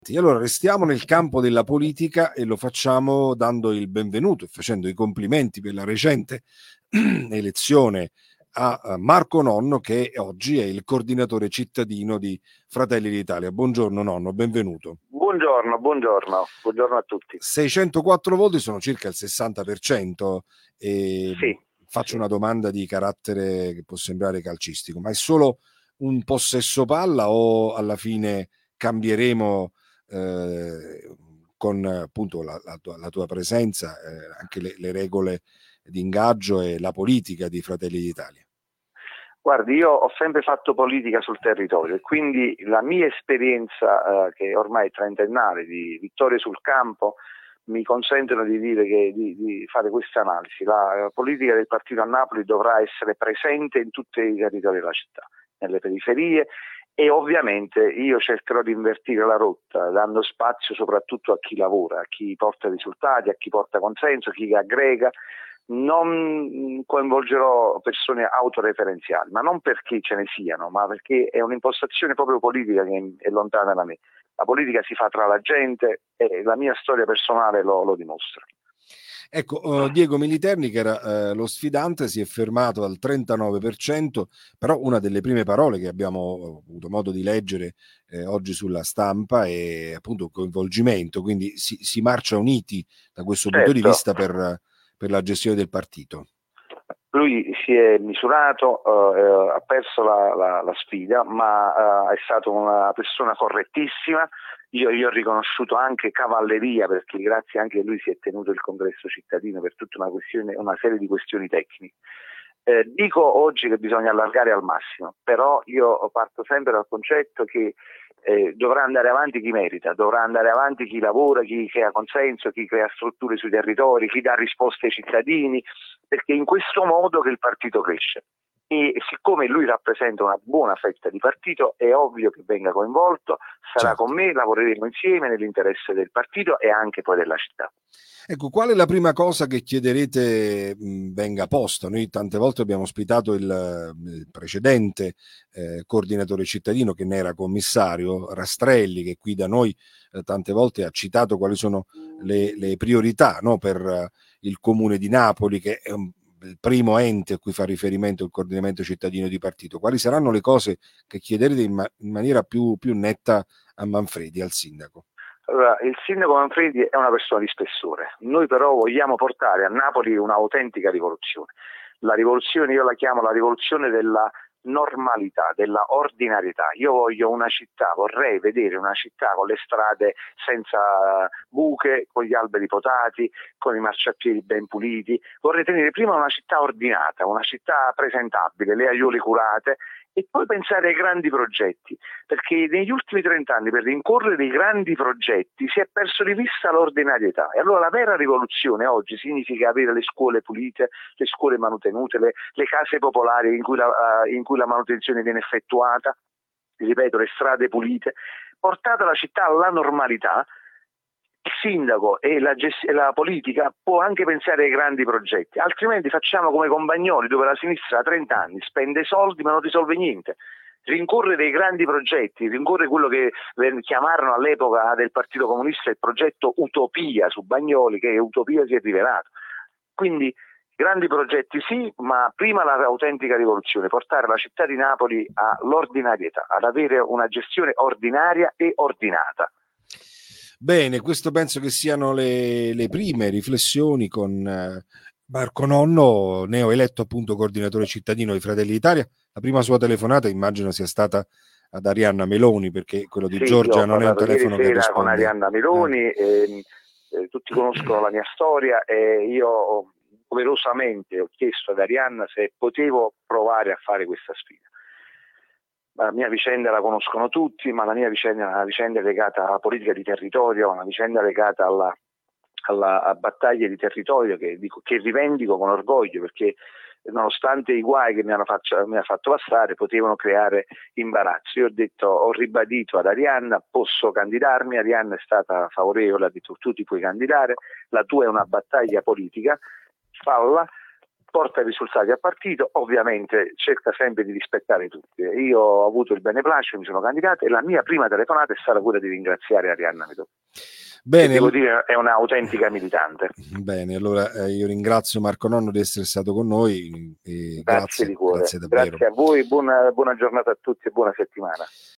Allora, restiamo nel campo della politica e lo facciamo dando il benvenuto e facendo i complimenti per la recente elezione a Marco Nonno, che oggi è il coordinatore cittadino di Fratelli d'Italia. Buongiorno Nonno, benvenuto. Buongiorno a tutti. 604 voti sono circa il 60%. Sì. Faccio una domanda di carattere che può sembrare calcistico, ma è solo un possesso palla o alla fine cambieremo con appunto la tua presenza anche le regole di ingaggio e la politica di Fratelli d'Italia? Guardi, io ho sempre fatto politica sul territorio e quindi la mia esperienza, che ormai è trentennale, di vittorie sul campo, mi consentono di dire di fare questa analisi. La politica del partito a Napoli dovrà essere presente in tutti i territori della città, nelle periferie, e ovviamente io cercherò di invertire la rotta, dando spazio soprattutto a chi lavora, a chi porta risultati, a chi porta consenso, a chi aggrega. Non coinvolgerò persone autoreferenziali, ma non perché ce ne siano, ma perché è un'impostazione proprio politica che è lontana da me. La politica si fa tra la gente e la mia storia personale lo dimostra. Ecco, Diego Militerni, che era lo sfidante, si è fermato al 39%, però una delle prime parole che abbiamo avuto modo di leggere oggi sulla stampa è appunto coinvolgimento, quindi si marcia uniti da questo punto di vista per la gestione del partito. Lui si è misurato, ha perso la sfida, ma è stato una persona correttissima. Io gli ho riconosciuto anche cavalleria, perché grazie anche a lui si è tenuto il congresso cittadino per tutta una serie di questioni tecniche. Dico oggi che bisogna allargare al massimo, però io parto sempre dal concetto che dovrà andare avanti chi merita, dovrà andare avanti chi lavora, chi crea consenso, chi crea strutture sui territori, chi dà risposte ai cittadini, perché è in questo modo che il partito cresce. E siccome lui rappresenta una buona fetta di partito, è ovvio che venga coinvolto, sarà con me, lavoreremo insieme nell'interesse del partito e anche poi della città. Ecco, qual è la prima cosa che chiederete venga posta? Noi tante volte abbiamo ospitato il precedente coordinatore cittadino, che ne era commissario, Rastrelli, che qui da noi tante volte ha citato quali sono le priorità, no, per il Comune di Napoli, che è il primo ente a cui fa riferimento il coordinamento cittadino di partito. Quali saranno le cose che chiederete in maniera più netta a Manfredi, al sindaco? Allora, il sindaco Manfredi è una persona di spessore, noi però vogliamo portare a Napoli un'autentica rivoluzione. La rivoluzione, io la chiamo la rivoluzione della normalità, della ordinarietà. Io vorrei vedere una città con le strade senza buche, con gli alberi potati, con i marciapiedi ben puliti. Vorrei tenere prima una città ordinata, una città presentabile, le aiuole curate, e poi pensare ai grandi progetti, perché negli ultimi 30 anni per rincorrere dei grandi progetti si è perso di vista l'ordinarietà, e allora la vera rivoluzione oggi significa avere le scuole pulite, le scuole manutenute, le case popolari in cui la manutenzione viene effettuata, ripeto, le strade pulite, portata la città alla normalità. Il sindaco e la politica può anche pensare ai grandi progetti, altrimenti facciamo come con Bagnoli, dove la sinistra da 30 anni spende soldi ma non risolve niente. Rincorre dei grandi progetti, rincorre quello che chiamarono all'epoca del Partito Comunista il progetto Utopia su Bagnoli, che Utopia si è rivelato. Quindi grandi progetti sì, ma prima l'autentica rivoluzione, portare la città di Napoli all'ordinarietà, ad avere una gestione ordinaria e ordinata. Bene, questo penso che siano le prime riflessioni con Marco Nonno, neoeletto appunto coordinatore cittadino di Fratelli d'Italia. La prima sua telefonata immagino sia stata ad Arianna Meloni, perché quello di Giorgia non è un telefono che risponde. Con Arianna Meloni, tutti conoscono la mia storia e io doverosamente ho chiesto ad Arianna se potevo provare a fare questa sfida. La mia vicenda la conoscono tutti, ma la mia vicenda è una vicenda legata alla politica di territorio, una vicenda legata a battaglie di territorio che rivendico con orgoglio, perché nonostante i guai che mi ha fatto passare potevano creare imbarazzo. Io ho ribadito ad Arianna: posso candidarmi. Arianna è stata favorevole, ha detto tu ti puoi candidare, la tua è una battaglia politica, falla. porta i risultati al partito, ovviamente cerca sempre di rispettare tutti. Io ho avuto il beneplacito, mi sono candidato e la mia prima telefonata è stata quella di ringraziare Arianna Midò. Bene, devo dire è un'autentica militante. Bene, allora io ringrazio Marco Nonno di essere stato con noi. Grazie di cuore, grazie davvero. Grazie a voi, buona giornata a tutti e buona settimana.